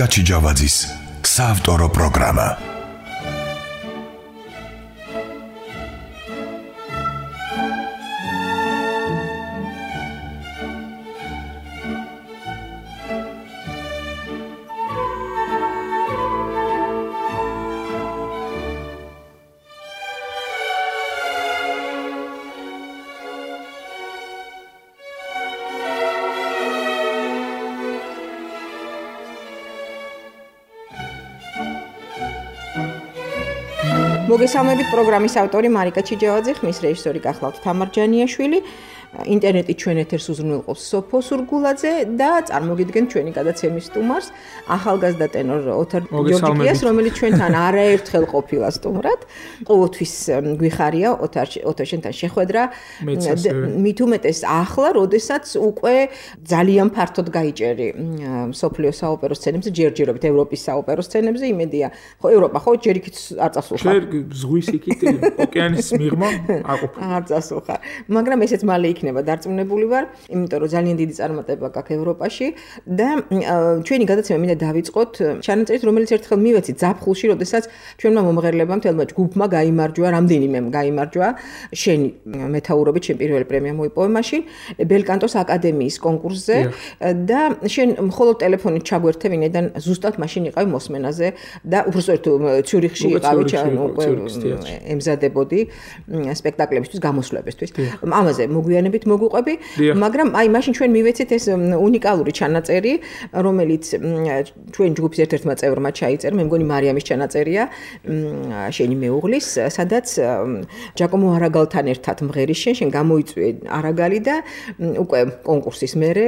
ჭიჭავაძის საავტორო პროგრამა. მოგესალმებით პროგრამის ავტორი მარიკა ჭიჭავაძე, ხმის რეჟისორი გახლავთ თამარ ჯანიაშვილი. ინტერნეტით ჩვენ ეთერს უზრუნველყოფს სოფო სურგულაძე და წარმოგიდგენთ ჩვენი გადაცემის სტუმარს, ახალგაზრდა ტენორ ოთარ ჯორჯიკიას, რომელიც ჩვენთან არაერთხელ ყოფილა სტუმრად. ყოველთვის გვიხარია ოთარშენთან შეხვედრა. მით უმეტეს ახლა, როდესაც უკვე ძალიან ფართოდ გაიჭერი მსოფლიო საოპერო სცენებზე, ჯერჯერობით ევროპის საოპერო სცენებზე, იმედია. ხო, ევროპა ხო ჯერ იქით არ წასულხარ. ზღვის იქით ოკეანის მიღმა არ წასულხარ. მაგრამ ესეც მალე იქნება დარწმუნებული ვარ, იმიტომ რომ ძალიან დიდი წარმატება გაქვს ევროპაში და ჩვენი გადაცემა მინდა დავიწყოთ ჩანაწერით, რომელიც ერთხელ მივეცით ზაფხულში, როდესაც ჩვენმა მომღერლებამ თელმა ჯგუფმა გაიმარჯვა, რამდენიმემ გაიმარჯვა, შენი მეთაურობით შენ პირველი პრემია მოიპოვე მაშინ ბელკანტოს აკადემიის კონკურსზე და შენ მხოლოდ ტელეფონით ჩაგვერთე ვინედან ზუსტად მაშინ იყავი მოსმენაზე და უბრალოდ ციურიხში იყავი უკვე ემზადებოდი სპექტაკლებისთვის, გამოსვლებისთვის. ამაზე მოგვიანებით მოგვიყვები, მაგრამ აი მაშინ ჩვენ მივეცეთ ეს უნიკალური ჩანაწერი, რომელიც ჩვენ ჯგუფის ერთ-ერთმა წევრმა ჩაიწერა, მე მგონი მარიამის ჩანაწერია, შენი მეუღლის, სადაც ჯაკომო არაგალთან ერთად მღერის შენ გამოიწვიე არაგალი და უკვე კონკურსის მერე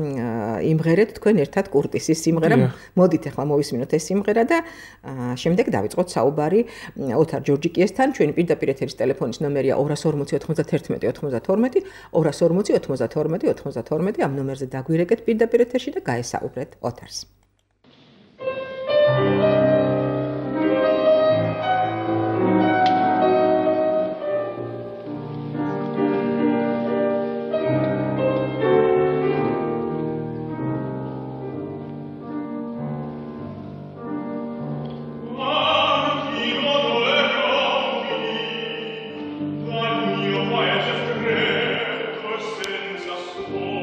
იმღერეთ თქვენ ერთად კურტისის სიმღერა. მოდით ახლა მოვისმინოთ ეს სიმღერა და შემდეგ დავიწყოთ საუბარი ოთარ ჯორჯიკიესთან. ჩვენი პირდაპირ ეთერის ტელეფონის ნომერია 240 91 92 240 92 92 ამ ნომერზე დაგვირეკეთ პირდაპირ ეთერში და გაესაუბრეთ ოთარს.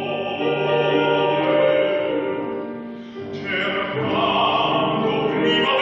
Prima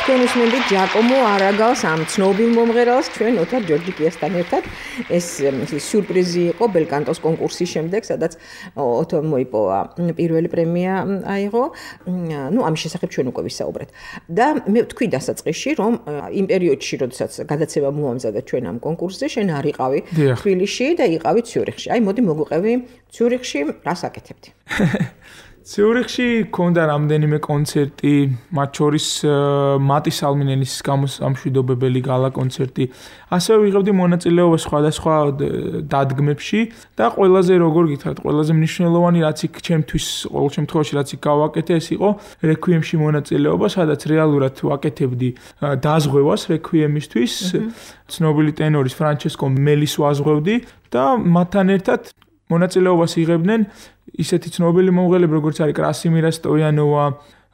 თქვენ უსმენთ ჯაკომო არაგალს ამ ცნობილ მომღერალს ჩვენ ოთარ ჯორჯიკიასთან ერთად. ეს სიურპრიზი იყო ბელკანტოს კონკურსის შემდეგ, სადაც ოთომ მოიპოვა პირველი პრემია აიღო. ნუ ამის შესახებ ჩვენ უკვე ვისაუბრეთ. და მე ვთქვი დასაწყისში, რომ იმ პერიოდში, როდესაც გადაცემა მოამზადა ჩვენ ამ კონკურსზე, შენ არ იყავი თბილისში და იყავი ციურიხში. აი, მოდი მოგვიყევი ციურიხში, რას აკეთებდი? ციურიხში ქონდა რამდენიმე კონცერტი, მათ შორის მატი სალმინელის გამოსამშვიდობებელი გალა კონცერტი. ასევე ვიღებდი მონაწილეობა სხვადასხვა დადგმებში და ყველაზე როგორ გითხრათ, ყველაზე მნიშვნელოვანი რაც იქ ჩემთვის ყოველ შემთხვევაში რაც იქ გავაკეთე, ეს იყო რეკვიემში მონაწილეობა, სადაც რეალურად ვაკეთებდი დაზღვევას რეკვიემისთვის. ცნობილი ტენორის ფრანჩესკო მელის ვაზღვევდი და მათთან ერთად მონაწილეობას იღებდნენ ისეთი ცნობილი მომღერლები როგორც არის კრასიმირა სტოიანოვა,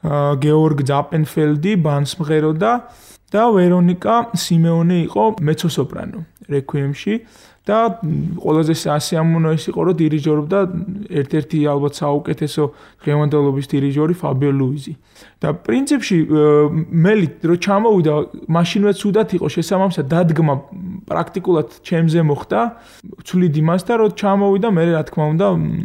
გეორგ ზაპენფელდი, ბანსმღერო და ვერონიკა სიმეონე იყო მეცო-სოპრანო რეკვიემში და ყველაზე სასიამოვნო ის იყო რომ დირიჟორობდა ერთ-ერთი ალბათ საუკეთესო დღევანდელობის დირიჟორი ფაბიო ლუიზი. და პრინციპში მელი რო ჩამოვიდა, მაშინვე ცუდად იყო შესაბამისად დადგმა პრაქტიკულად ჩემზე მოხდა, ვცვლით იმას და რო ჩამოვიდა, მე რა თქმა უნდა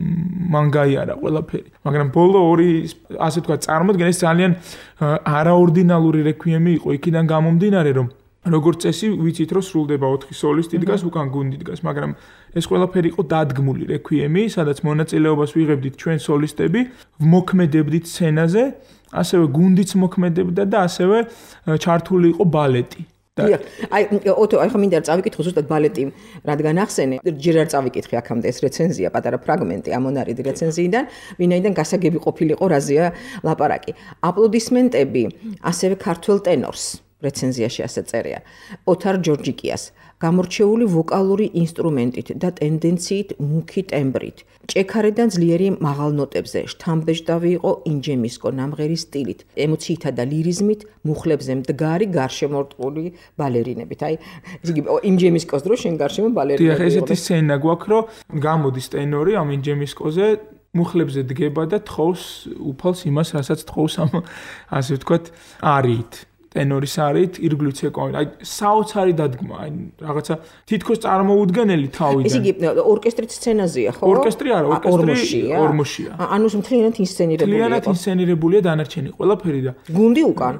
მან გაიარა ყველაფერი. მაგრამ ბოლო ორი ასე თქვა წარმოდგენ ეს ძალიან არაორდინალური რეკვიემი იყო იქიდან გამომდინარე რომ როგორც წესი ვიცით რომ სრულდება 4 სოლისტი დგას უკან გუნდი დგას, მაგრამ ეს ყველაფერი იყო დადგმული რეკვიემი, სადაც მონაწილეობას ვიღებდით ჩვენ სოლისტები, ვმოქმედებდით სცენაზე, ასევე გუნდიც მოქმედებდა და ასევე ჩართული იყო ბალეტი. აი, ოტო, ახლა მინდა წავიკითხო ზუსტად ბალეტი, რადგან ახსენე, ჯერ არ წავიკითხე აქამდე ეს რეცენზია, პატარა ფრაგმენტი ამონარიდი რეცენზიიდან, ვინაიდან გასაგები ყოფილიყო რაზეა ლაპარაკი. აპლოდისმენტები ასევე ქართველ ტენორს რეცენზიაში ასე წერია. ოთარ ჯორჯიკიას გამორჩეული ვოკალური ინსტრუმენტით და ტენდენციით მუქი ტემბრით. ჭექარედან ძლიერი მაღალ ნოტებზე, შთამბეჭდავი იყო ინჯემისკო ნამღერი სტილით, ემოციითა და ლირიზმით, მუხლებზე მდგარი გარშემორტყმული ბალერინებით. აი, ინჯემისკოს დრო შენ გარშემო ბალერინები. დიახ, ესეთი სცენა გვაქვს, რომ გამოდის ტენორი ამ ინჯემისკოზე, მუხლებზე დგება და თხოვს უფალს იმას, რასაც თხოვს ამ ასე ვთქვათ, არით. ტენორის არით ირგვლივ ეკავენ. აი საოცარი დადგმა, აი რაღაცა თითქოს წარმოუდგენელი თავიდან. ეს იგი ორკესტრით სცენაზეა, ხო? ორკესტრი არა, ორმოშია. ანუ მთლიანად ინსცენირებულია. მთლიანად ინსცენირებულია დანარჩენი ყველაფერი და გუნდი უკან.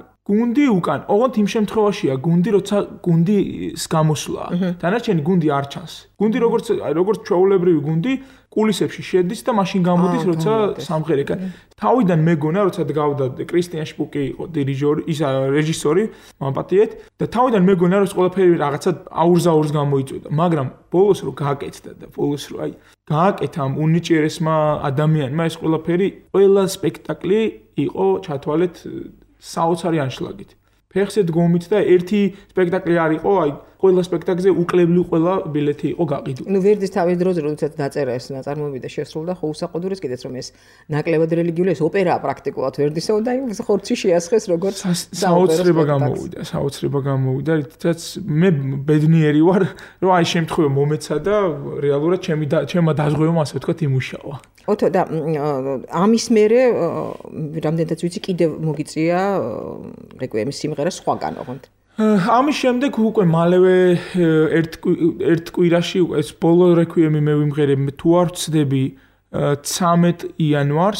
ოღონდ იმ შემთხვევაშია გუნდი, როცა გუნდის გამოსვლაა. დანარჩენი გუნდი არ ჩანს. გუნდი როგორც ჩვეულებრივი გუნდი კულისებში შედის და მაშინ გამოდის, როცა სამღერე. თავიდან მეგონა, როცა დგავდა კრისტიან შპუკი იყო დირიჟორი, ისა რეჟისორი, მამპატიეთ და თავიდან მეგონა, რომ ყველაფერი რაღაცა აურზ გამოიწვევდა, მაგრამ ბოლოს რო გააკეთდა და ბოლოს რო აი გააკეთა ამ უნიჭიერესმა ადამიანმა ეს ყველაფერი, ყველა სპექტაკლი იყო ჩათვალეთ საოცარი ანშლაგით. ფეხზე დგომით და ერთი სპექტაკლი არ იყო, აი ყველა სპექტაკლზე უკლებლი ყველა ბილეთი იყო გაყიდული. ნუ ვერდის თავის დროზე, როდესაც დაწერა ეს ნაწარმოები და შესრულდა, ხო უსაყუდრეს კიდეც რომ ეს ნაკლებად რელიგიური ეს ოპერაა პრაქტიკულად ვერდისა და აი ხორცი შეასხეს როგორც საოცრება გამოვიდა, რითაც მე ბედნიერი ვარ, რომ აი შემთხვევა მომეცა და რეალურად ჩემმა დაზღვევამ ასე ვთქვათ იმუშავა. ოთო და ამის მერე რამდენადაც ვიცი კიდევ მოგიწია რეკვიემის სიმღერა სხვაგან ოღონდ. ამის შემდეგ უკვე მალევე ერთ კვირაში ეს ბოლო რეკვიემი მე ვიმღერებ თუ არ ვცდები 13 იანვარს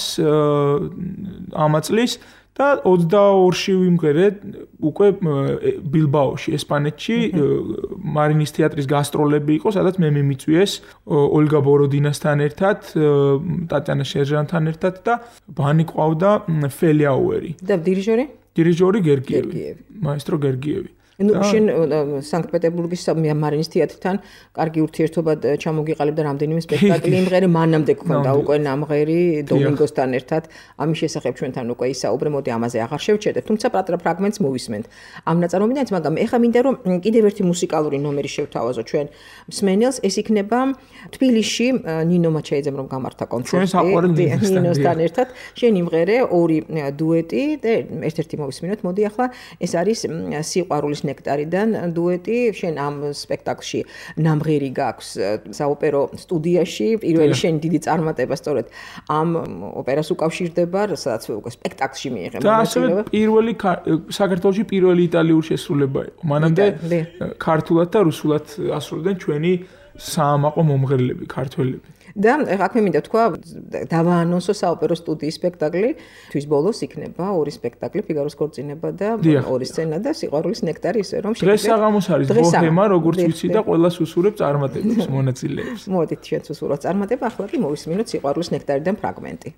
ამ წლის და 22-ში ვიმღერე უკვე ბილბაოში, ესპანეთში, მარინის თეატრის გასტროლები იყო, სადაც მე მიმიწვიეს ოლგა ბოროდინასთან ერთად, ტატიანა შერჟანთან ერთად და ბანი ყავდა ფელიაუერი. და დირიჟორი? დირიჟორი გერგიევი. მაესტრო გერგიევი. ნუ შენ სანქტ-პეტერბურგის მარინის თეატრთან კარგი ურთიერთობა ჩამოგიყალიბდა რამდენიმე სპექტაკლი იმღერე მანამდე გქონდა უკვე ნამღერი დომინგოსთან ერთად ამის შესახებ ჩვენთან უკვე ისაუბრე, მოდი ამაზე აღარ შევჩერდეთ, თუმცა პატარა ფრაგმენტს მოვისმენთ ამ ნაწარმოებიდან, მაგრამ ეხლა მინდა რომ კიდევ ერთი მუსიკალური ნომერი შევთავაზო ჩვენ მსმენელს, ეს იქნება თბილისში ნინო მაჩაიძემ რომ გამართა კონცერტი ნინოსთან ერთად შენ იმღერე ორი დუეტი და ერთ-ერთი მოვისმენთ, მოდი ახლა ეს არის სიყვარულის ნექტარიდან დუეტი. შენ ამ სპექტაკლში ნამღერი გაქვს საოპერო სტუდიაში. პირველი შენი დიდი წარმატება სწორედ ამ ოპერას უკავშირდება, სადაც სპექტაკლში მიიღე და ასევე პირველი საქართველოში პირველი იტალიური შესრულება იყო. მანამდე ქართულად და რუსულად ასრულებდნენ ჩვენი საამაყო მომღერლები, ქართველები. და აქ მე მინდა თქვა დავაანონსო საოპერო სტუდიის სპექტაკლი. თვის ბოლოს იქნება ორი სპექტაკლი, ფიგაროს ქორწინება და ორი სცენა და სიყვარულის ნექტარი, ისე რომ დღეს საღამოს არის ბოჰემა, როგორც ვიცი და ყველას უსურებ წარმატებას მონაწილეებს. მოდით ჩვენც უსურვოთ წარმატება, ახლა კი მოვისმინოთ სიყვარულის ნექტარიდან ფრაგმენტი.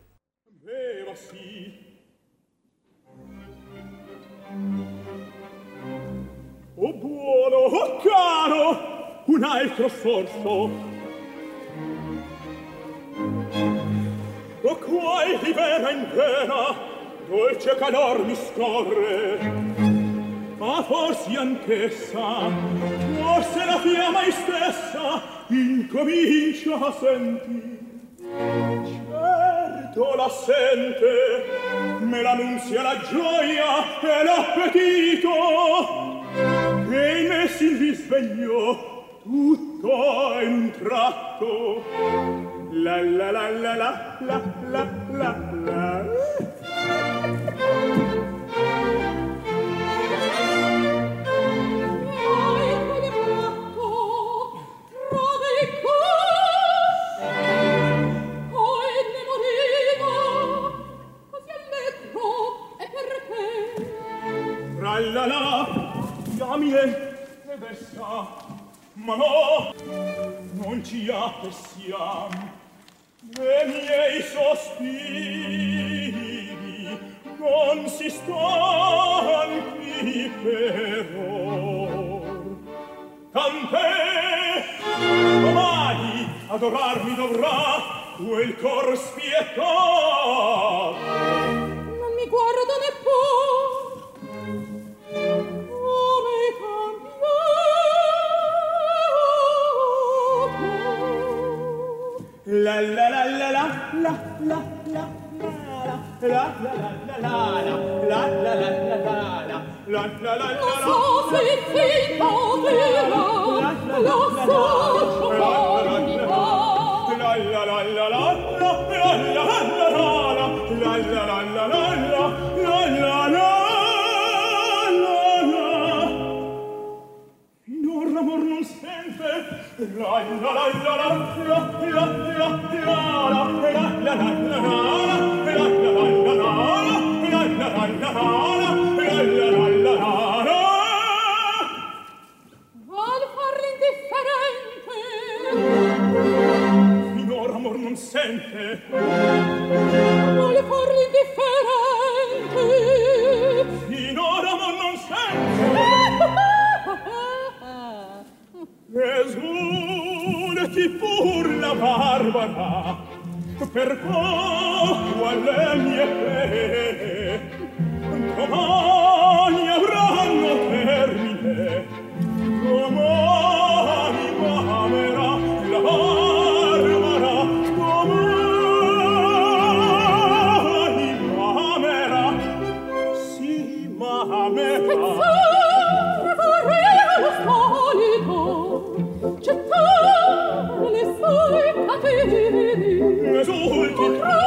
Oh buono, oh caro, un altro sforzo. O qual di vera in pena, dolce calor mi scorre. Ma forse anch'essa, forse la fiamma stessa, incomincia a sentire. Certo la sente, me l'annunzia la gioia e l'appetito. E in me si risvegliò tutto in un tratto. La la la la la la la la la. La la, diamine e versa, ma no, non ci appressiamo, e miei sospiri non si stanchi però. Tant'è, domani adorarmi dovrà quel cor spietato. Non mi guarda neppure. La la la la la la la la la la la la la la la la Amor non sente la la la la la la la Vuol far l'indifferente. Finora amor non sente. Vuol far l'indifferente. Finora amor non sente. Esulti pur la barbara per poco alle mie pene, domani avranno termine, domani m'amerà la barbara, domani m'amerà, sì m'amerà. Gettare le sue catene, Esulti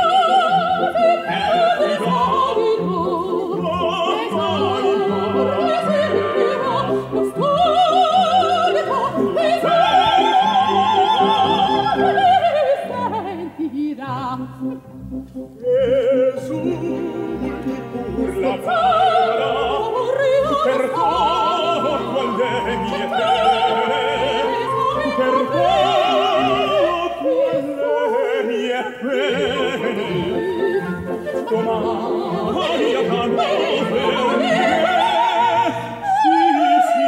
pur la bara per poco alle mie pene, per poco alle mie pene, domani avranno termine, sì,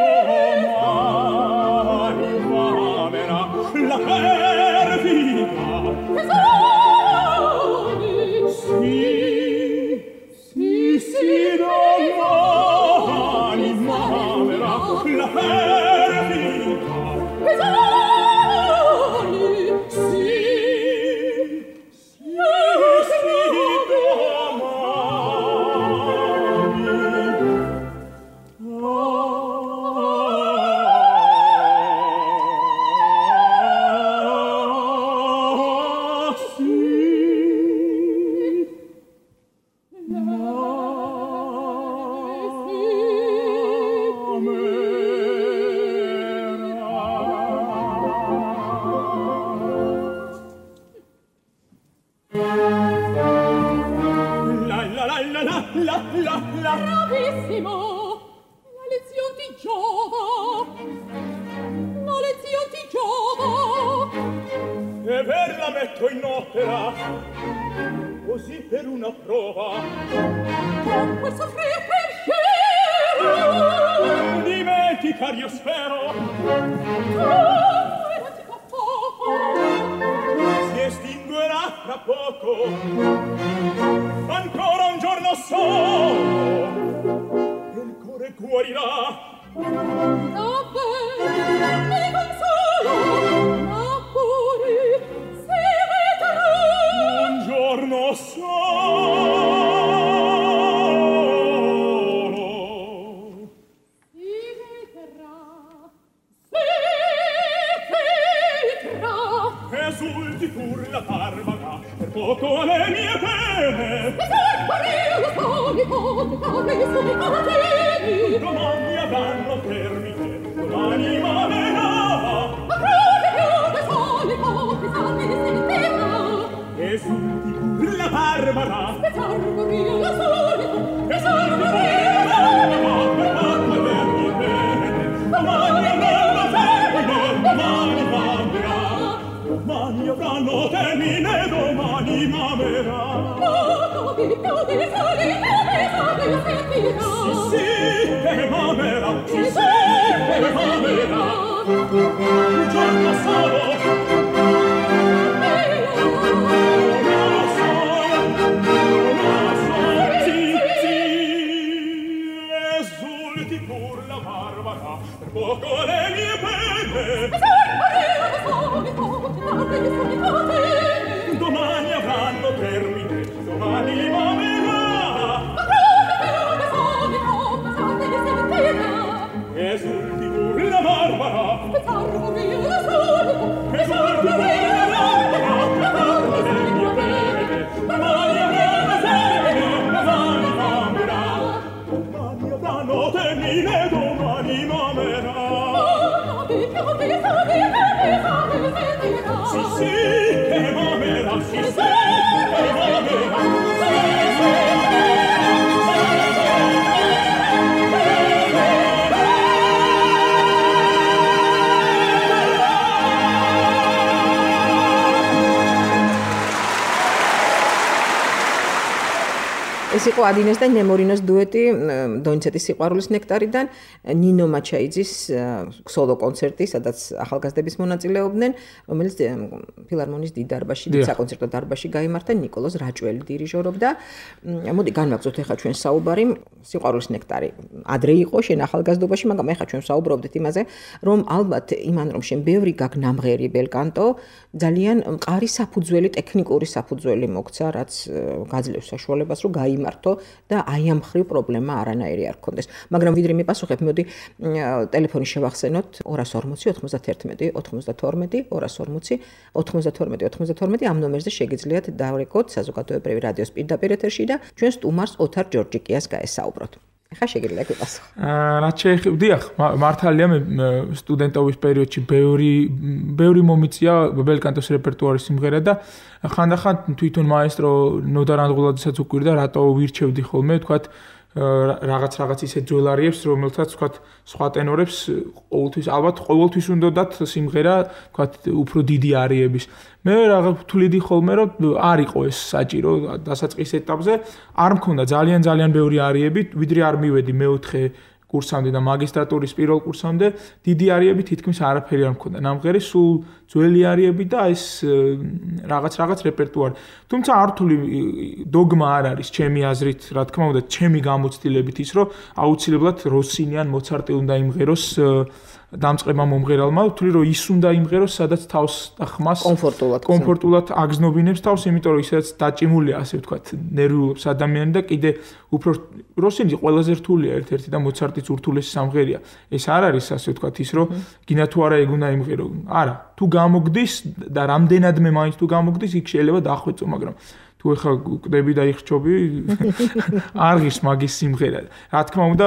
domani m'amerà la perfida. Sì, domani m'amerà la perfida. Domani. carissimo, la lezione ti giova, la lezione ti giova. E ver la metto in opera, così per una prova. Con quel soffrire pensiero, Dimenticar io spero, dimentica poco, si estinguerà fra poco, ancora un giorno solo, e il cuore guarirà. davvero, mi consolo, ma pure si vedrà. Un giorno solo. Si vedrà, si vedrà. Esulti pur la barbara, per poco le mie pene. Domani avranno termine, domani m'amerà. Esulti pur la barbara, esulti pur la barbara, per poco le mie pene. Domani avranno termine, domani m'amerà. Domani avranno termine, domani m'amerà. Sì, che m'amerà, sì, che m'amerà. Un giorno solo, sì, sì. Esulti pur la barbara, per poco le mie pene. Domani avranno termine, domani m'amerà. Esulti pur la barbara, esulti pur la barbara, per poco le mie pene. Domani avranno termine, domani m'amerà. Domani avranno termine, domani m'amerà. Sì, sì, che m'amerà, sì, sì, che m'amerà. ეს იყო ადინეს და ნემორინოს დუეტი დონიცეტის სიყვარულის ნექტარიდან ნინო მაჩაიძის სოლო კონცერტი, სადაც ახალგაზრდების მონაწილეობდნენ, რომელიც ფილარმონიის დიდ დარბაზში, დიდ საკონცერტო დარბაზში გაიმართა, ნიკოლოზ რაჭველი დირიჟორობდა. მოდი განვაგრძოთ ახლა ჩვენ საუბარი სიყვარულის ნექტარი. ადრე იყო შენ ახალგაზრდობაში, მაგრამ ახლა ჩვენ საუბრობდით იმაზე, რომ ალბათ იმან რომ შენ ბევრი გაგნამღერი ბელკანტო, ძალიან მყარი საფუძველი, ტექნიკური საფუძველი მოგცა, რაც გაძლევს საშუალებას, რომ გაიმართო და აი ამ ხრივ პრობლემა არანაირი არ გქონდეს. მაგრამ ვიდრე მიპასუხებ, მოდი ტელეფონი შევახსენოთ 240 91 92 240 92 92 ამ ნომერზე შეგიძლიათ დავრეკოთ საზოგადოებრივი რადიოს პირდაპირ ეთერში და ჩვენ სტუმარს ოთარ ჯორჯიკიას გაესაუბროთ. ახლა შეგიძლიათ ვიპასუხოთ. რაც შეეხება, დიახ, მართალია მე სტუდენტობის პერიოდში ბევრი მომიწია ბელკანტოს რეპერტუარის სიმღერა და ხანდახან თვითონ მაესტრო ნოდარ ანღულაძესაც უკვირდა, რატო ვირჩევდი ხოლმე, თქვათ რაღაც ისე ძველარიებს, რომელთაც თქვათ სხვა ტენორებს ყოველთვის უნდათ სიმღერა, თქვათ უფრო დიდი არიების. მე რაღაც ვთვლიდი ხოლმე, რომ არ იყო ეს საჭირო დასაწყის ეტაპზე, არ მქონდა ძალიან ბევრი არიები, ვიდრე არ მივედი მეოთხე კურსამდე და მაგისტრატურის პირველ კურსამდე, დიდი არიები თითქმის არაფერი არ მქონდა. ნამღერი სულ ძველი არიები და ეს რაღაც რეპერტუარი. თუმცა ართული დოგმა არ არის ჩემი აზრით, რა თქმა უნდა, ჩემი გამოცდილებით ის, რომ აუცილებლად როსინი ან მოცარტი უნდა იმღეროს დამწყება მომღერალმა, ვთვლი რომ ის უნდა იმღეროს, სადაც თავს და ხმას კომფორტულად აგზნობინებს თავს, იმიტომ რომ ისაც დაჭიმულია, ასე ვთქვათ, ნერვიულობს ადამიანი და კიდე უფრო როსინი ყველაზე რთულია ერთ-ერთი და მოცარტიც ურთულესი სამღერია. ეს არ არის, ასე ვთქვათ, ის რომ გინა თუ არა ეგ უნდა იმღერო. არა, თუ გამოგდის და რამდენადმე მაინც თუ გამოგდის, იქ შეიძლება დახვეწო, მაგრამ თუ ეხლა კვდები და იხჩობი, არ ღირს მაგის სიმღერა. რა თქმა უნდა,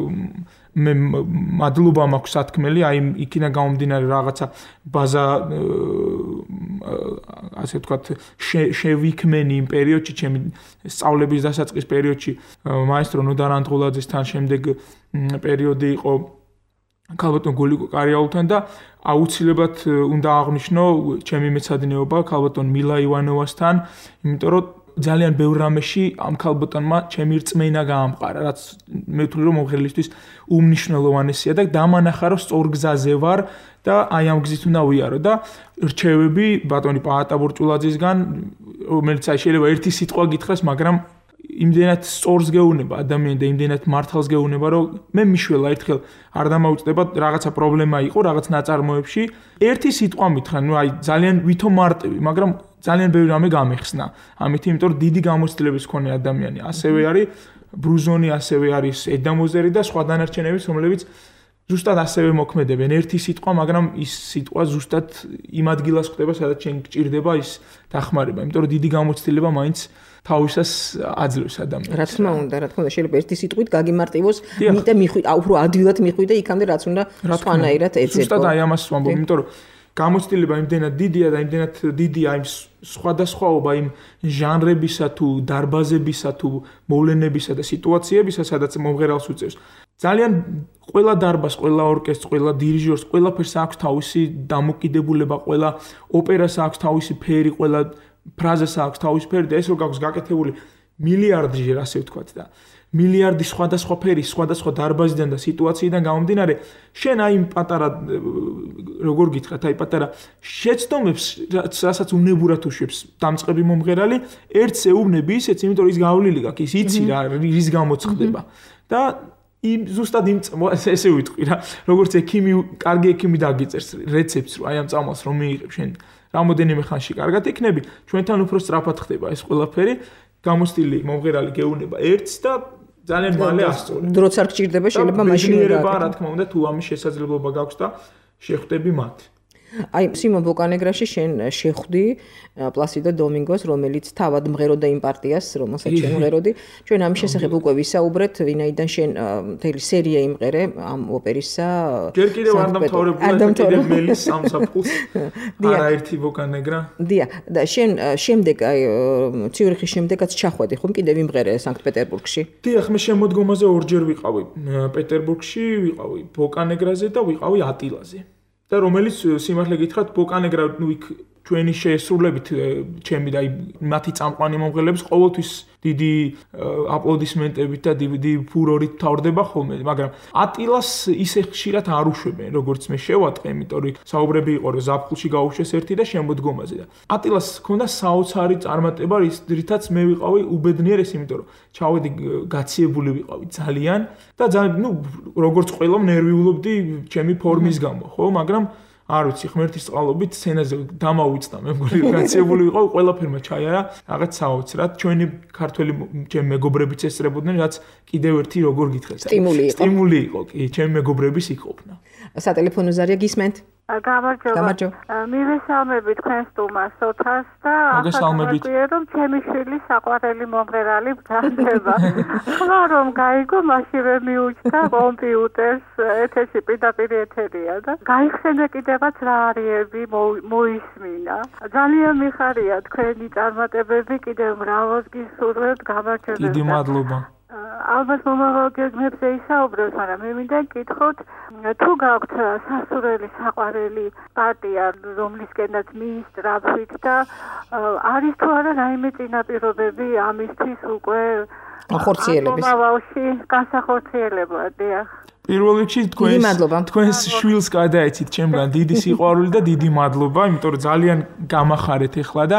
მე მადლობა მაქვს სათქმელი, აი იქიდან გამომდინარე რაღაცა ბაზა ასე ვთქვათ, შევიქმენი იმ პერიოდში, ჩემი სწავლების დასაწყის პერიოდში მაესტრო ნოდარ ანტღულაძესთან, შემდეგ პერიოდი იყო ქალბატონ გულიკო კარიაულთან და აუცილებლად უნდა აღვნიშნო ჩემი მეცადინეობა ქალბატონ მილა ივანოვასთან, იმიტომ რომ ძალიან ბევრ რამეში ამ ქალბატონმა ჩემი რწმენა გაამყარა, რაც მე ვთვლი რომ მომღერლისთვის უმნიშვნელოვანესია და დამანახა რომ სწორ გზაზე ვარ და აი ამ გზით უნდა ვიარო და რჩევები ბატონი პაატა ბურჭულაძისგან, რომელიც აი შეიძლება ერთი სიტყვა გითხრას, მაგრამ იმდენად სწორს გეუბნება ადამიანი და იმდენად მართალს გეუბნება, რომ მე მიშველა ერთხელ არ დამოუწდება რაღაცა პრობლემა იყო რაღაც ნაწარმოებში, ერთი სიტყვა მითხრა, ნუ აი ძალიან ვითომ მარტივი, მაგრამ ძალიან ბევრი რამე გამეხსნა. ამით, იმიტომ რომ დიდი გამოცდილების მქონე ადამიანი ასევე არის ბრუზონი, ასევე არის ედა მოზერი და სხვა დანარჩენებიც, რომლებიც ზუსტად ასევე მოქმედებენ. ერთი სიტყვა, მაგრამ ის სიტყვა ზუსტად იმ ადგილას ხდება, სადაც შენ გჭირდება ის დახმარება, იმიტომ რომ დიდი გამოცდილება მაინც თავისას აძლევს ადამიანს. რა თქმა უნდა, შეიძლება ერთი სიტყვით გაგიმარტივოს, მიტე მიხვიდა, უფრო ადვილად მიხვიდა იქამდე რაც უნდა სხვანაირად ეძებო. ზუსტად აი ამას ვამბობ, იმიტომ რომ გამოცდილება იმდენად დიდია და იმდენად დიდია იმ სხვადასხვაობა იმ ჟანრებისა თუ დარბაზებისა თუ მოვლენებისა და სიტუაციებისა, სადაც მომღერალს უწევს. ძალიან ყველა დარბაზს, ყველა ორკესტრს, ყველა დირიჟორს, ყველაფერს აქვს თავისი დამოკიდებულება, ყველა ოპერას აქვს თავისი ფერი, ყველა ფრაზას აქვს თავისი ფერი და ეს რო გაქვს გაკეთებული მილიარდჯერ, ასე ვთქვათ და მილიარდი სხვადასხვა ფერის, სხვადასხვა დარბაზიდან და სიტუაციიდან გამომდინარე, შენ აი პატარა როგორ გითხრათ, აი პატარა შეცდომებს, რასაც უნებურად უშვებს დამწყები მომღერალი, ერთს ეუბნები ისეც, იმიტომ რომ ის გავლილი გაქვს, ის იცი რა, რის გამოც ხდება და ზუსტად იმ ესე ვიტყვი რა, როგორც ექიმი, კარგი ექიმი დაგიწერს რეცეპტს, რომ აი ამ წამალს რომ მიიღებ შენ რამოდენიმე ხანში კარგად იქნები, ჩვენთან უფრო სწრაფად ხდება ეს ყველაფერი, გამოცდილი მომღერალი გეუბნება ერთს და ძალიან მალე ასწორებს. დროც არ გჭირდება, შეიძლება მაშინვე გააკეთო. რა თქმა უნდა, თუ ამის შესაძლებლობა გაქვს და შეხვდები მათ. აი, სიმონ ბოკანეგრაში შენ შეხვდი პლასიდო დომინგოს, რომელიც თავად მღეროდა იმ პარტიას, რომელსაც შენ მღეროდი. ჩვენ ამის შესახებ უკვე ვისაუბრეთ, ვინაიდან შენ მთელი სერია იმღერე ამ ოპერისა. ჯერ კიდევ არ დამთავრებულა მელის სამსაფხულს. არაერთი ბოკანეგრა. დია, და შენ შემდეგ აი ციურიხის შემდეგაც ჩახვედი, ხომ კიდევ იმღერე სანქტ-პეტერბურგში? დიახ, მე შემოდგომაზე ორჯერ ვიყავი პეტერბურგში, ვიყავი ბოკანეგრაზე და ვიყავი ატილაზე. და რომელიც სიმართლე გითხრათ ბოკანეგრა ნუ იქ ჩვენი შეესრულებით ჩემი და მათი წამყვანი მომღერლების ყოველთვის დიდი აპლოდისმენტებით და დიდი ფურორით თავდება ხოლმე, მაგრამ ატილას ისე ხშირად არ უშვებენ, როგორც მე შევატყე, იმიტომ რომ საუბრები იყო რომ ზაფხულში გაუშვეს ერთი და შემოდგომაზე და ატილას ჰქონდა საოცარი წარმატება, რითაც მე ვიყავი უბედნიერეს, იმიტომ რომ ჩავედი გაციებული ვიყავი ძალიან და ნუ როგორც ყველა ნერვიულობდი ჩემი ფორმის გამო, ხო, მაგრამ არ ვიცი, ღმერთის წყალობით სცენაზე დამავიწდა, მე მგონი გაცილებული ვიყავ, ყველაფერმა ჩაიარა, რაღაც საოცრად. ჩვენი ქართველი ჩემი მეგობრებიც ესწრებოდნენ, რაც კიდევ ერთი როგორ გითხრათ. სტიმული იყო, კი, ჩემი მეგობრების იქ ყოფნა. სატელეფონო ზარია გისმენთ? გამარჯობა. მივესალმები თქვენ სტუმარს, ოთას და ახლა რომ ჩემი შვილი საყვარელი მომღერალი ბრალდება. ხმა რომ გაიგო, მაშინვე მიუჩნდა კომპიუტერს, ეთერში პირდაპირ ეთერია და გაიხსენე კიდევაც რა არიები მოისმინა. ძალიან მიხარია თქვენი წარმატებები, კიდევ მრავალს გისურვებთ, გამარჯობა. დიდი მადლობა. ალბათ მომავალ გეგმებზე ისაუბროთ, მაგრამ მე მინდა გითხოთ, თუ გაქვთ სასურველი საყვარელი პარტია, რომლისკენაც მიისწრაფვით და არის თუ არა რაიმე წინაპირობები ამისთვის უკვე ახორციელების მომავალში განსახორციელებლად, დიახ. პირველ რიგში თქვენს შვილს გადაეცით ჩემგან დიდი სიყვარული და დიდი მადლობა, იმიტომ რომ ძალიან გამახარეთ ეხლა და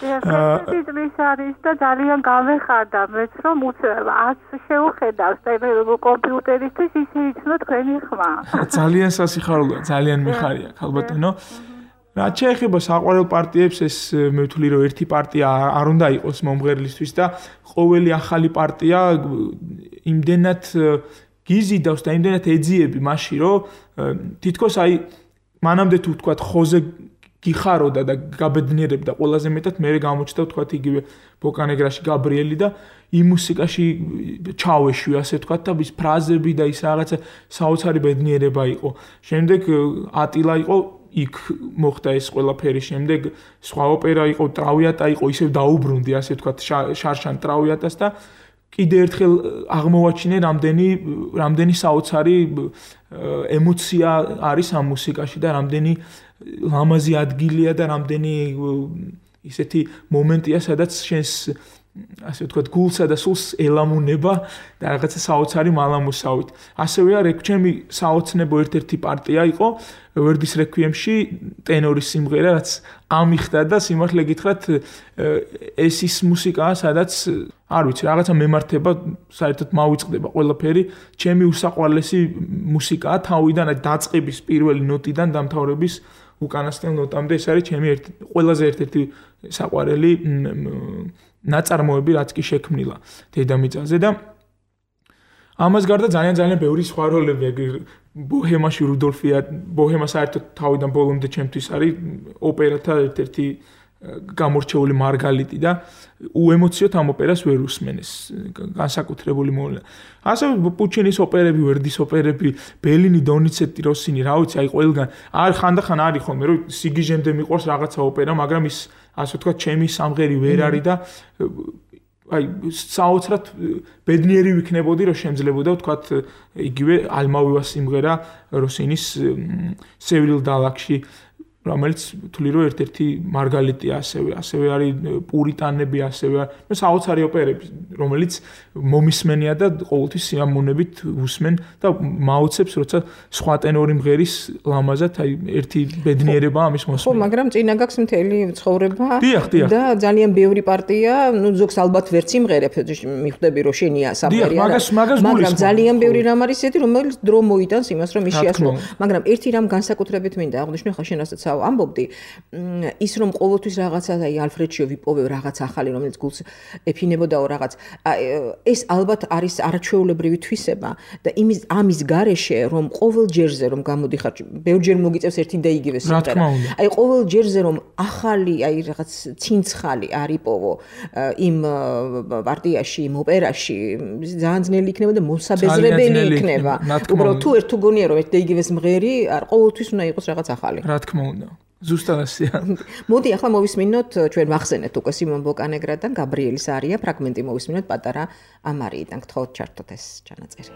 ეს არის და ძალიან გამეხარდა მეც რომ ას შეუხედავს კომპიუტერისთვის ისე იცნო თქვენი ხმა. ძალიან სასიხარულოა, ძალიან მიხარია, ქალბატონო. რაც შეეხება საყვარელ პარტიებს, ეს მე ვთვლი რომ ერთი პარტია არ უნდა იყოს მომღერლისთვის და ყოველი ახალი პარტია იმდენად გიზიდავს და იმდენად ეძიები მაშინ რომ თითქოს აი მანამდე თუ ვთქვათ ხოზე გიხაროდა და გაბედნიერებდა ყველაზე მეტად მე გამოჩნდა ვთქვათ იგივე ბოკანეგრაში გაბრიელი და იმ მუსიკაში ჩავეშვი ასე ვთქვათ და ის ფრაზები და ის რაღაცა საოცარი ბედნიერება იყო. შემდეგ ატილა იყო იქ მოხდა ეს ყველაფერი შემდეგ სხვა ოპერა იყო ტრავიატა იყო ისევ დაუბრუნდი ასე ვთქვათ შარშან ტრავიატას და კიდე ერთხელ აღმოვაჩინე რამდენი საოცარი ემოცია არის ამ მუსიკაში და რამდენი ლამაზი ადგილია და რამდენი ისეთი მომენტია სადაც შენს ასე ვთქვათ გულსა და სულს ელამუნება და რაღაცა საოცარი მალამუსავით. ასევე ჩემი საოცნებო ერთ-ერთი პარტია იყო ვერდის რეკვიემში ტენორის სიმღერა, რაც ამიხდა და სიმართლე გითხრათ ეს ის მუსიკაა, სადაც არ ვიცი, რაღაცა მემართება, საერთოდ მავიწყდება ყველაფერი. ჩემი უსაყვარლესი მუსიკაა თავიდან დაწყების პირველი ნოტიდან დამთავრების უკანასკნელ ნოტამდე. ეს არის ჩემი ყველაზე ერთ-ერთი საყვარელი ნაწარმოები, რაც კი შექმნილა დედამიწაზე და ამას გარდა ძალიან ბევრი სხვა როლებია. ბოჰემაში რუდოლფია, ბოჰემა საერთოდ თავიდან ბოლომდე ჩემთვის არის ოპერათა ერთ-ერთი გამორჩეული მარგალიტი და უემოციოდ ამ ოპერას ვერ უსმენეს განსაკუთრებული მოვლენა. ასევე პუჩინის ოპერები, ვერდის ოპერები, ბელინი, დონიცეტი, როსინი, რა ვიცი, აი ყველგან ხანდახან არის ხოლმე რომ სიგიჟემდე მიყვარს რაღაცა ოპერა, მაგრამ ის ასე ვთქვათ ჩემი სამღერი ვერ არის და აი საოცრად ბედნიერი ვიქნებოდი რომ შემძლებოდა ვთქვათ იგივე ალმავივას სიმღერა როსინის სევილ დალაქში რომელიც თვლი რომ ერთ-ერთი მარგალიტია ასევე არის პურიტანები ასევე საოცარი ოპერები რომელიც მომისმენია და ყოველთვის სიამოვნებით უსმენ და მაოცებს როცა სხვა ტენორი მღერის ლამაზად აი ერთი ბედნიერება ამის მოსმენა. ხო, მაგრამ წინა გაქვს მთელი ცხოვრება დიახ. და ძალიან ბევრი პარტია, ნუ ზოგს ალბათ ვერ სიმღერებ, მიხვდები რომ შენია სამღერი არა. მაგრამ ძალიან ბევრი რამ არის ისეთი, რომელიც დრო მოიტანს იმას, რომ ის შეასრულო. მაგრამ ერთი რამ განსაკუთრებით მინდა აღვნიშნო, ხა შენ ასაც ამბობდი, ის რომ ყოველთვის რაღაცა აი ალფრედშიო ვიპოვებ რაღაც ახალი, რომელიც გულს ეფინებოდაო რაღაც. ეს ალბათ არის არაჩვეულებრივი თვისება და ამის გარეშე რომ ყოველ ჯერზე რომ გამოდიხარ, ბევრჯერ მოგიწევს ერთი და იგივე სიმღერა. აი ყოველ ჯერზე რომ ახალი აი რაღაც ცინცხალი არიპოვო იმ პარტიაში, იმ ოპერაში, ძალიან ძნელი იქნება და მოსაბეზრებელი იქნება. უბრალოდ თუ ერთ თუ გონია რომ ერთ და იგივე სიმღერი, არ ყოველთვის უნდა იყოს რაღაც ახალი. რა თქმა უნდა. ზუსტად ასეა. მოდი ახლა მოვისმინოთ ჩვენ ვახსენეთ უკვე სიმონ ბოკანეგრადან გაბრიელის არია, ფრაგმენტი მოვისმინოთ პატარა ამარიიდან. გთხოვთ ჩართოთ ეს ჩანაწერი.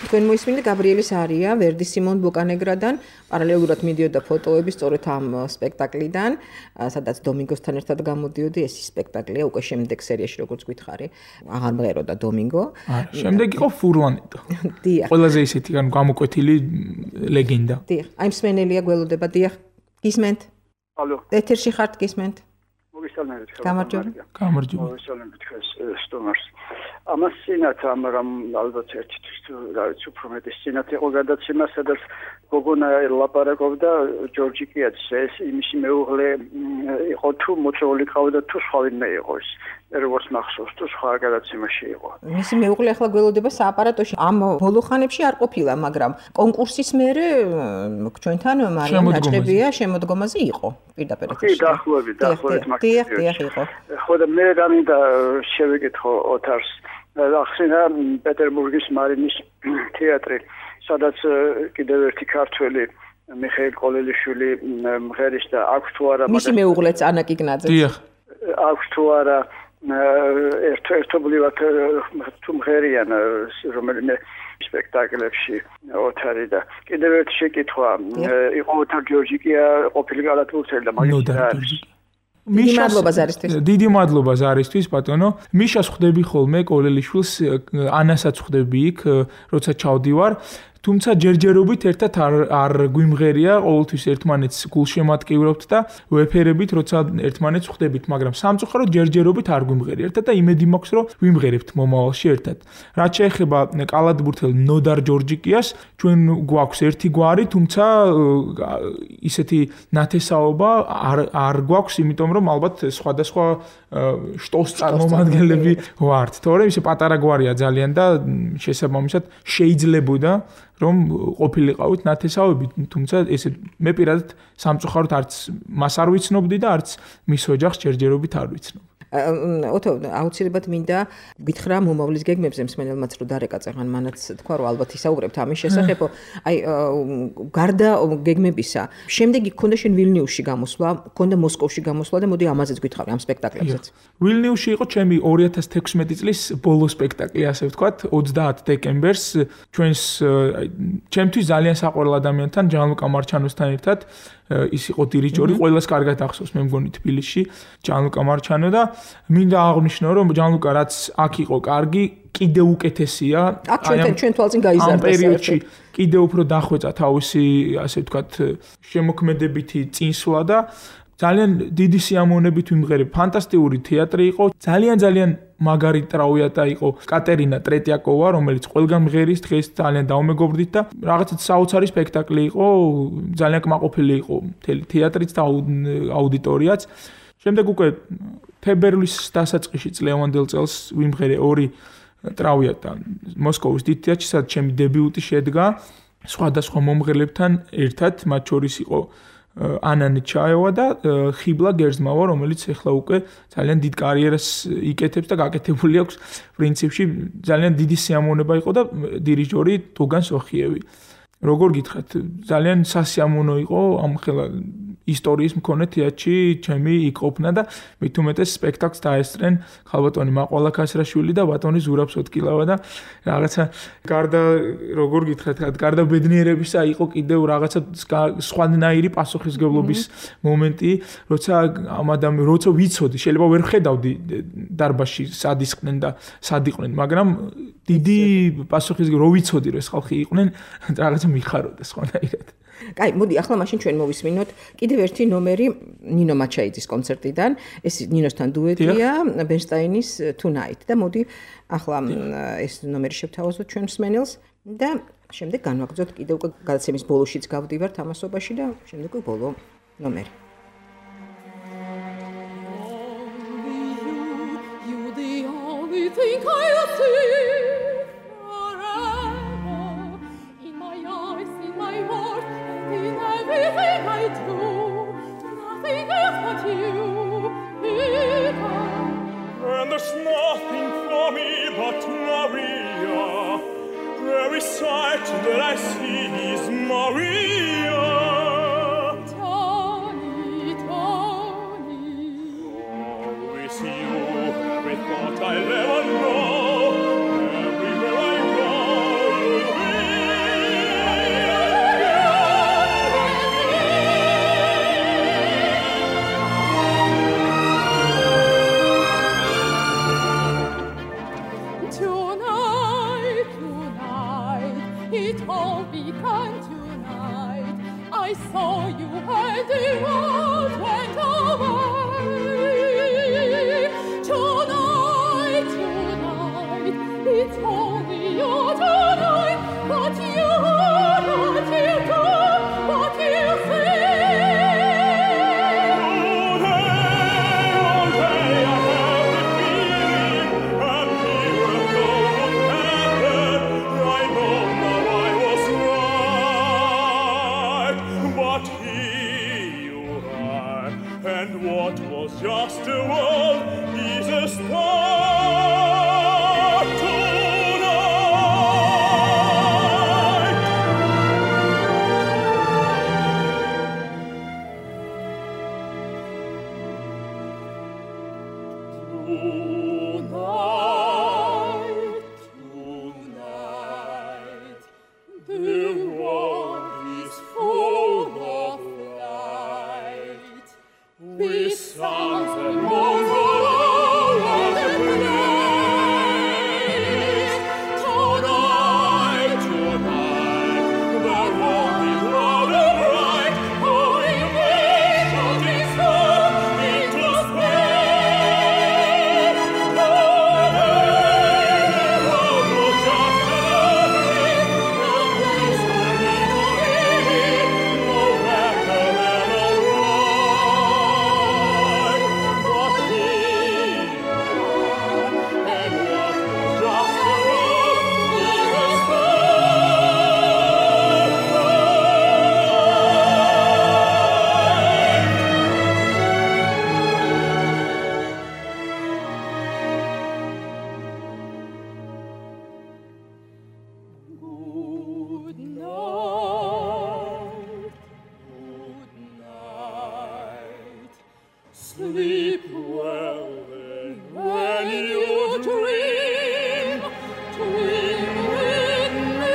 თქვენ მოისმინეთ გაბრიელის არია ვერდი სიმონ ბოკანეგრადან, პარალელურად მიდიოდა ფოტოები სწორედ ამ სპექტაკლიდან, სადაც დომინგოსთან ერთად გამოდიოდი. ეს სპექტაკლია უკვე შემდეგ სერიაში, როგორც გითხარი, აღარ მღეროდა დომინგო. არა, შემდეგ იყო ფურლანეტო. დიახ. ყველაზე ისეთი გამოკვეთილი ლეგენდა. დიახ, აი მსმენელია გველოდება, დიახ. გისმენთ? ალო. ეთერში ხართ, გისმენთ? მოგესალმებით ხოლმე. გამარჯობა. გამარჯობა. მოგესალმებით ხეს სტუმარს. ამას სინათ ამრამ ალბათ ერთთვის რა ვიცი უფრო მეტი სინათ იყო გადაცემა, სადაც გოგონა ლაპარაკობდა ჯორჯიკიაც ეს იმისი მეუღლე იყო თუ მოწეული ყავდა თუ სხვა ვინმე იყო ეს. როგორც მახსოვს თუ სხვა გადაცემაში იყო. მისი მეუღლე ახლა გველოდება სააპარატოში. ამ ბოლო ხანებში არ ყოფილა, მაგრამ კონკურსის მერე ჩვენთან მარიამ ნაჭყებია შემოდგომაზე იყო პირდაპირ. კი, დაახლოებით დიახ, იყო. ხო და მე რამინდა შევეკითხო ოთარს. ახსენა პეტერბურგის მარინის თეატრი, სადაც კიდევ ერთი ქართველი მიხეილ ყოლელიშვილი მღერის და აქვს თუ არა მისი მეუღლეც ანა კიგნაძე. დიახ. აქვს თუ არა ერთობლივად თუ მღერიან რომელიმე სპექტაკლებში ოთარი და კიდევ ერთი შეკითხვა იყო ოთარ ჯორჯიკია ყოფილი კალათბურთელი და მაგის დიდი მადლობა ზარისთვის ბატონო. მიშას ხვდები ხოლმე ყოლელიშვილს, ანასაც ხვდები იქ, როცა ჩავდივარ. თუმცა ჯერჯერობით ერთად არ გვიმღერია, ყოველთვის ერთმანეთს გულშემატკივრობთ და ვეფერებით, როცა ერთმანეთს ხვდებით, მაგრამ სამწუხაროდ ჯერჯერობით არ გვიმღერია ერთად და იმედი მაქვს, რომ ვიმღერებთ მომავალში ერთად. რაც შეეხება კალათბურთელ ნოდარ ჯორჯიკიას, ჩვენ გვაქვს ერთი გვარი, თუმცა ისეთი ნათესაობა არ გვაქვს, იმიტომ რომ ალბათ სხვადასხვა შტოს წარმომადგენლები ვართ. თორემ ისე პატარა გვარია ძალიან და შესაბამისად შეიძლებოდა რომ ყოფილიყავით ნათესავები, თუმცა ესე მე პირადად სამწუხაროდ არც მას არ ვიცნობდი და არც მის ოჯახს ჯერჯერობით არ ვიცნობ. ოთო, აუცილებლად მინდა გითხრა მომავლის გეგმებზე მსმენელმაც რომ დარეკა წეღან მანაც თქვა რომ ალბათ ისაუბრებთ ამის შესახებ. აი გარდა გეგმებისა, შემდეგი გქონდა შენ ვილნიუსში გამოსვლა, გქონდა მოსკოვში გამოსვლა და მოდი ამაზეც გითხარი ამ სპექტაკლებზეც. ვილნიუსში იყო ჩემი 2016 წლის ბოლო სპექტაკლი, ასე ვთქვათ, 30 დეკემბერს ჩვენს ჩემთვის ძალიან საყვარელ ადამიანთან, ჯანლუკა მარჩანოსთან ერთად ის იყო დირიჟორი, ყველას კარგად ახსოვს მე მგონი თბილისში, ჯანლუკა მარჩანო და მინდა აღვნიშნო რომ ჯანლუკა რაც აქ იყო კარგი, კიდევ უკეთესია. აქ ჩვენ თვალწინ გაიზარდა ამ პერიოდში კიდევ უფრო დახვეწა თავისი, ასე ვთქვათ, შემოქმედებითი წინსვლა და ძალიან დიდი სიამოვნებით ვიმღერებ. ფანტასტიკური თეატრი იყო, ძალიან მაგარი ტრაუიატა იყო კატერინა ტრეტიაკოვა, რომელიც ყველგან მღერის დღეს ძალიან დაუმეგობრდით და რაღაცა საოცარი სპექტაკლი იყო, ძალიან კმაყოფილი იყო მთელი თეატრიც და აუდიტორიაც. შემდეგ უკვე თებერვლის დასაწყისში წლევანდელ წელს ვიმღერე 2 ტრაუიატა მოსკოვის დიდ თეატრში, სადაც ჩემი დებიუტი შედგა სხვადასხვა მომღერლებთან ერთად, მათ შორის იყო ანა ნეჩაევა და ხიბლა გერზმავა, რომელიც ახლა უკვე ძალიან დიდ კარიერას იკეთებს და გაკეთებული აქვს. პრინციპში ძალიან დიდი სიამოვნება იყო და დირიჟორი ტუგან სოხიევი. როგორ გითხრათ, ძალიან სასიამოვნო იყო ამ ხელა ისტორიის მქონე თეატრში ჩემი იყოფნა და მით უმეტეს სპექტაკლს დაესწრენ ხალბატონი მაყვალა ქასრაშვილი და ბატონი ზურაბ სოტკილავა და რაღაცა გარდა როგორ გითხრათ, გარდა ბედნიერებისა იყო კიდევ რაღაცა სხვანაირი პასუხისგებლობის მომენტი, როცა ამ ადამიანს როცა ვიცოდი, შეიძლება ვერ ხედავდი დარბაზში სად ისყნენ და სად იყვნენ, მაგრამ დიდი პასუხისგებლობა რო ვიცოდი რომ ეს ხალხი იყვნენ, რაღაცა მიხაროდა სხვანაირად. კაი, მოდი ახლა მაშინ ჩვენ მოვისმინოთ კიდევ ერთი ნომერი ნინო მაჩაიძის კონცერტიდან. ეს ნინოსთან დუეტია, ბენშტაინის Tonight და მოდი ახლა ეს ნომერი შევთავაზოთ ჩვენ მსმენელს და შემდეგ განვაგრძოთ კიდევ უკვე გადაცემის ბოლოშიც გავდივართ ამასობაში და შემდეგ უკვე ბოლო ნომერი. Think I'll see everything I do, nothing else but you, Peter. And there's nothing for me but Maria. Every sight that I see is Maria. Tony, Tony. Oh, with you, every thought I'll ever know. Everywhere I go, you'll be what was just a world is a start tonight. Tonight, the world is full of light, with songs and moons all over the place. Tonight, tonight, the world is round and bright, calling nations its love into space. The world was just a dream, the place where we to be, no matter ever right. But we and what was just a world is a Good night. Sleep well then when you dream with me.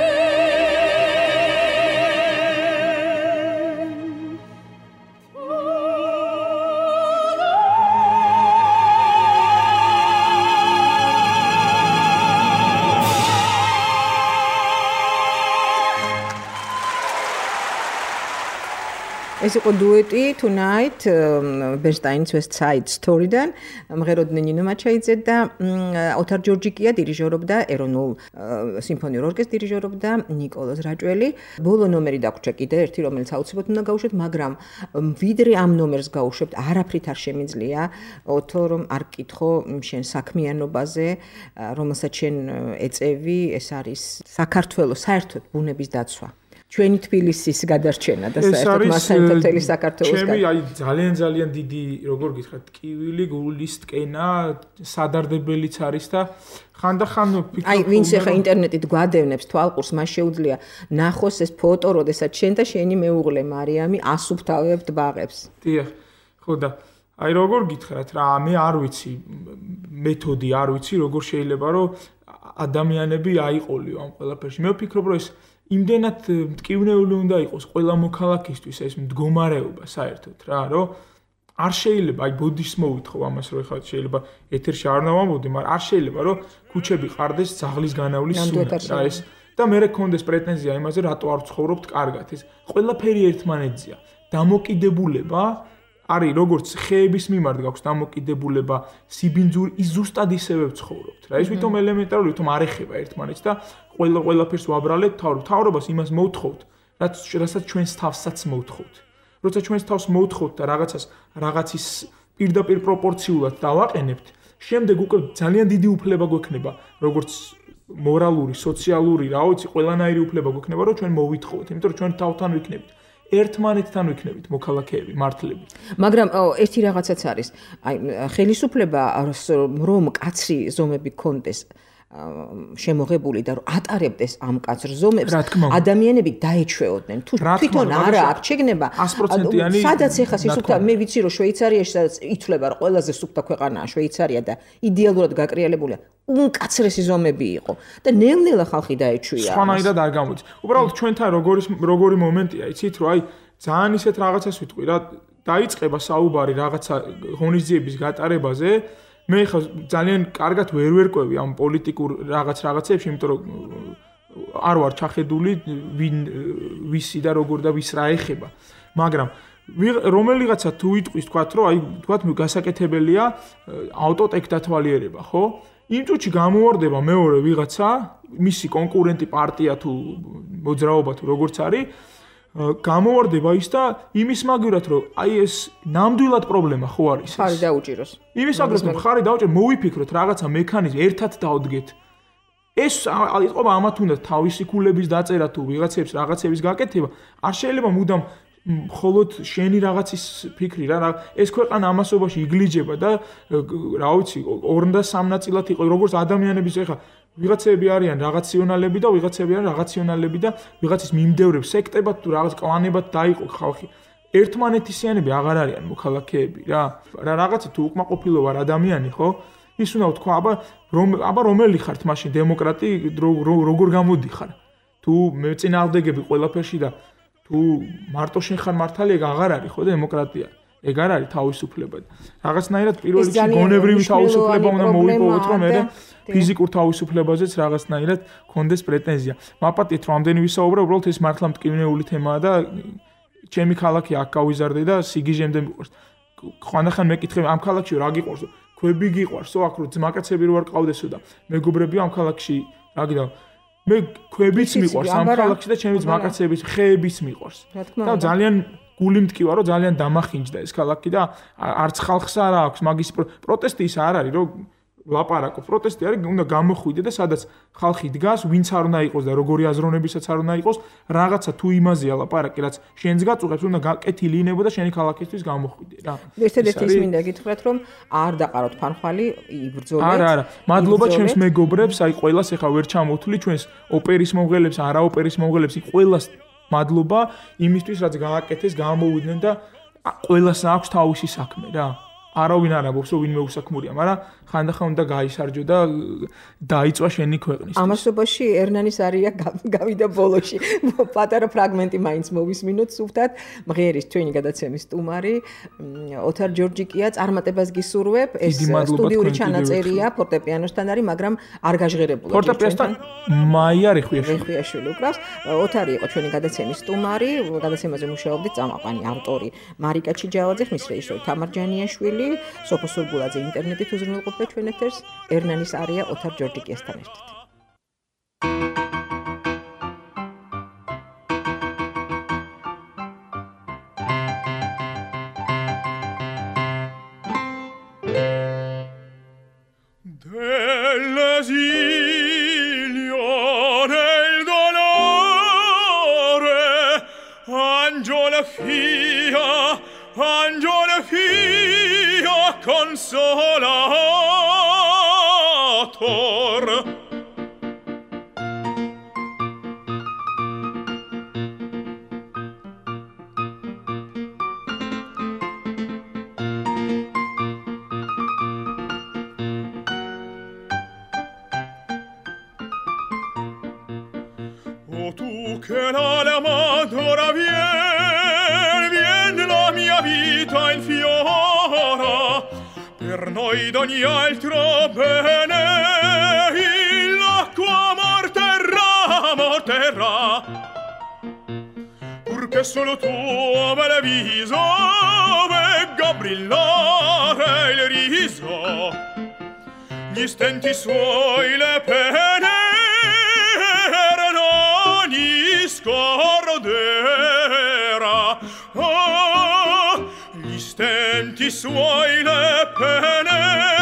ეს იყო დუეტი Tonight Bernstein's West Side Story-დან მღეროდნენ ნინო მაჩაიძე და ოთარ ჯორჯიკია დირიჟორობდა ეროვნულ სიმფონიურ ორკესტრს დირიჟორობდა ნიკოლოზ რაჭველი. ბოლო ნომერი დაგვრჩა კიდე ერთი რომელიც აუცილებლად უნდა გავუშვათ, მაგრამ ვიდრე ამ ნომერს გავუშვებთ, არაფრით არ შემიძლია ოთო რომ არ გკითხო შენ საქმიანობაზე, რომელსაც შენ ეწევი, ეს არის საქართველოს საერთოდ ბუნების დაცვა. ჩვენი თბილისის გადარჩენა და საერთოდ მასთან მთელი საქართველოს ჩემი აი ძალიან დიდი როგორ გითხრათ ტკივილი გულის ტკენა სადარდებელიც არის და ხანდახან ვფიქრობ აი ვინც ახლა ინტერნეტით გვადევნებს თვალყურს მას შეუძლია ნახოს ეს ფოტო როდესაც შენ და შენი მეუღლე მარიამი ასუფთავებთ ბაღებს. დიახ, ხო და აი როგორ გითხრათ რა მე არ ვიცი მეთოდი არ ვიცი როგორ შეიძლება რომ ადამიანები აიყოლიო ამ ყველაფერში. მე ვფიქრობ რომ ეს იმდენად მტკივნეული უნდა იყოს ყველა მოქალაქისთვის ეს მდგომარეობა საერთოდ რა რომ არ შეიძლება აი ბოდიშს მოვითხოვ ამას რომ ეხლა შეიძლება ეთერში არ ნავამბობდი, მაგრამ არ შეიძლება რომ ქუჩები ყარდეს ძაღლის განავლის სუნად რა ეს და მე მქონდეს პრეტენზია იმაზე რატო არ ვცხოვრობთ კარგად ეს ყველაფერი ერთმანეთზეა. დამოკიდებულება არის როგორც ხეების მიმართ გაქვს დამოკიდებულება სიბინძური ის ზუსტად ისევე ვცხოვრობთ რა ეს ვითომ ელემენტარული ვითომ არ ეხება ერთმანეთს და ყველაფერს ვაბრალეთ თავრობას იმას მოვთხოვთ რასაც ჩვენს თავსაც მოვთხოვთ როცა ჩვენს თავს მოვთხოვთ და რაღაცის პირდაპირ პროპორციულად დავაყენებთ შემდეგ უკვე ძალიან დიდი უფლება გვექნება როგორც მორალური სოციალური რა ვიცი ყველანაირი უფლება გვექნება რომ ჩვენ მოვითხოვოთ იმიტომ რომ ჩვენ თავთან ვიქნებით ერთმანეთთან ვიქნებით მოქალაქეები, მართლები. მაგრამ ერთი რაღაცაც არის, აი ხელისუფლება რომ კაცრი ზომები კონდეს შემოღებული და რომ ატარებდეს ამ კაცრ ზომებს, ადამიანები დაეჩვეოდნენ. თუ თვითონ არა აქ შეგნება 100%-იანი სადაც ეხა სისუფთა მე ვიცი რომ შვეიცარიაში სადაც ითვლება რომ ყველაზე სუფთა ქვეყანაა შვეიცარია და იდეალურად გაკრიალებულია უკაცრესი ზომები იყო და ნელ-ნელა ხალხი დაეჩვია. სხვანაირად არ გამოდის. უბრალოდ ჩვენთან როგორი მომენტია, იცით, რომ აი ძალიან ისეთ რაღაცას ვიტყვი რა, დაიწყება საუბარი რაღაცა ღონისძიების გატარებაზე. მე ხა ძალიან კარგად ვერ ვერკვევი ამ პოლიტიკურ რაღაცებში, იმიტომ რომ არ ვარ ჩახედული ვისი და როგორ და ვის რა ეხება. მაგრამ რომელიღაცა თუ იტყვის თქვათ, რომ აი თქვათ გასაკეთებელია ავტოტეკ დათვალიერება, ხო? იმ წუთში გამოვარდება მეორე ვიღაცა, მისი კონკურენტი პარტია თუ მოძრაობა თუ როგორც არის, გამოვარდება ის და იმის მაგივრად რომ აი ეს ნამდვილად პრობლემა ხო არის ეს. ხარი დაუჭიროს. იმის მაგივრად რომ ხარი დაუჭიროს, მოვიფიქროთ რაღაცა მექანიზმი, ერთად დავდგეთ. ეს იყო ამათ უნდა თავისი ქულების დაწერა თუ ვიღაცების რაღაცების გაკეთება, არ შეიძლება მუდამ მხოლოდ შენი რაღაცის ფიქრი რა ეს ქვეყანა ამასობაში იგლიჯება და რა ვიცი 2-3 ნაწილად იყო როგორც ადამიანების ეხა ვიღაცები არიან რაციონალები და ვიღაცები არიან რაციონალები და ვიღაცის მიმდევრებს სექტებად თუ რაღაც კლანებად დაიყო ხალხი ერთმანეთისიანები აღარ არიან მოქალაქეები რა რაღაცა თუ უკმაყოფილო ვარ ადამიანი ხო ის უნდა ვთქვა აბა რომელი ხართ მაშინ დემოკრატი როგორ გამოდიხარ თუ მეწინააღმდეგები ყველაფერში და თუ მარტო შენ ხარ მართალი ეგ აღარ არის ხო დემოკრატია ეგ არ არის თავისუფლება რაღაცნაირად პირველ რიგში გონებრივი თავისუფლება უნდა მოვიპოვოთ რომ მე ფიზიკურ თავისუფლებაზეც რაღაცნაირად კონდეს პრეტენზია მაპატიეთ რომ ამდენი ვისაუბრე უბრალოდ ეს მართლა მტკივნეული თემაა და ჩემი ქალაქი აქ გავიზარდე და სიგიჟემდე მიყვარს ხანდახან მეკითხები ამ ქალაქში რა გიყვარსო ქვები გიყვარსო აქ რო ძმაკაცები რო არ ყავდესო და მეგობრები ამ ქალაქში რა გიდა მე ქვებიც მიყვარს ამ ქალაქში და ჩემი ძმაკაცების ხეებიც მიყვარს და ძალიან გული მткиვა რომ ძალიან დამახინჯდა ეს ქალაქი და არც ხალხს არ აქვს მაგის პროტესტი ის არ არის რომ ლაპარაკო პროტესტი არის უნდა გამოხვიდე და სადაც ხალხი დგას ვინც არ უნდა იყოს და როგორი აზროვნებისაც არ უნდა იყოს რაღაცა თუ იმაზეა ლაპარაკი რაც შენს გაწუხებს უნდა გაკეთილი ინებო და შენი ქალაქისთვის გამოხვიდე რა ერთადერთი ის მინდა გითხრათ რომ არ დაყაროთ ფანხვალი იბრძოლეთ არა ჩემს ჩემს მეგობრებს აი ყველას ეხა ვერ ჩამოვთვლი ჩვენს ოპერის მომღერლებს არაოპერის მომღერლებს ყველას მადლობა იმისთვის რაც გააკეთეს გამოვიდნენ და ყველას აქვს თავისი საქმე რა არავინ არ ამბობს რომ ვინმე უსაქმურია მაგრამ ხანდახან უნდა გაისარჯო და დაიწვა შენი ქვეყნისთვის ამასობაში ერნანის არია გავიდა ბოლოში პატარა ფრაგმენტი მაინც მოვისმინოთ სუფთად მღერის ჩვენი გადაცემის სტუმარი ოთარ ჯორჯიკია წარმატებას გისურვებ ეს სტუდიური ჩანაწერია ფორტეპიანოსთან არის მაგრამ არ გაჟღერებულა ფორტეპიანოსთან მაია რეხვიაშვილი უკრავს ოთარი იყო ჩვენი გადაცემის სტუმარი გადაცემაზე მუშაობდით წამაყვანი ავტორი მარიკა ჩიჯავაძე ხმის რეჟისორი თამარ ჯანიაშვილი სოფო სურგულაძე ინტერნეტით უზრუნველყოფდა ჩვენ ეთერს ერნანის არია ოთარ ჯორჯიკიასთან ერთად Consolator Oh tu che l'alma d'ora vien la mia vita in fiora per noi d'ogni altro bene l'acqua morterrà purché solo tuo bel viso vegga brillare il riso gli stenti suoi le pene non scorderà gli stenti suoi le pene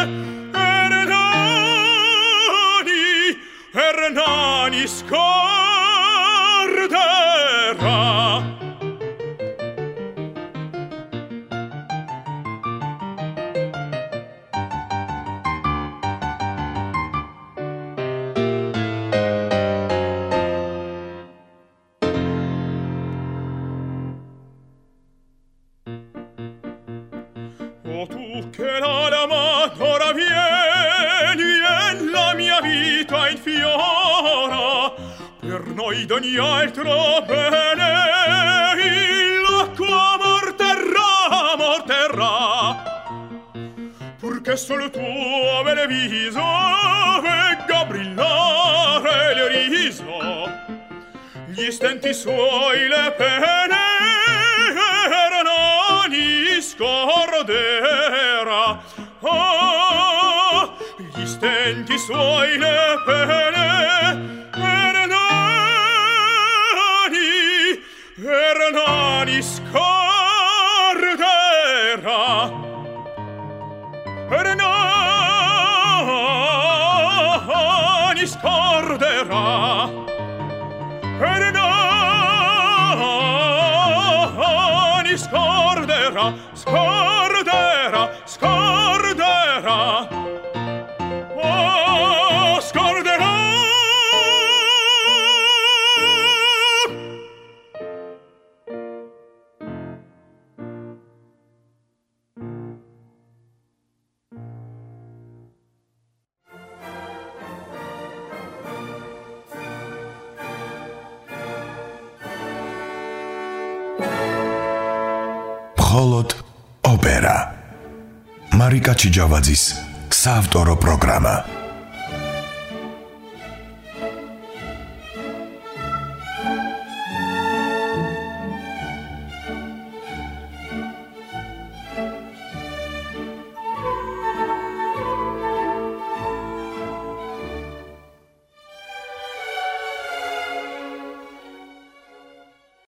Hernani scorderà Oh tu che l'alma ora vieni la mia vita in fiora per noi d'ogni altro bene l'acqua morterrà purché solo tuo bel viso vegga brillare il riso gli stenti suoi le pene non scorderà gli stenti suoi le pene Hernani scorderà Hernani scorderà Scordera, scordera. Oh, scordera. მხოლოდ ოპერა. მარიკა ჩიჯავაძის საავტორო პროგრამა.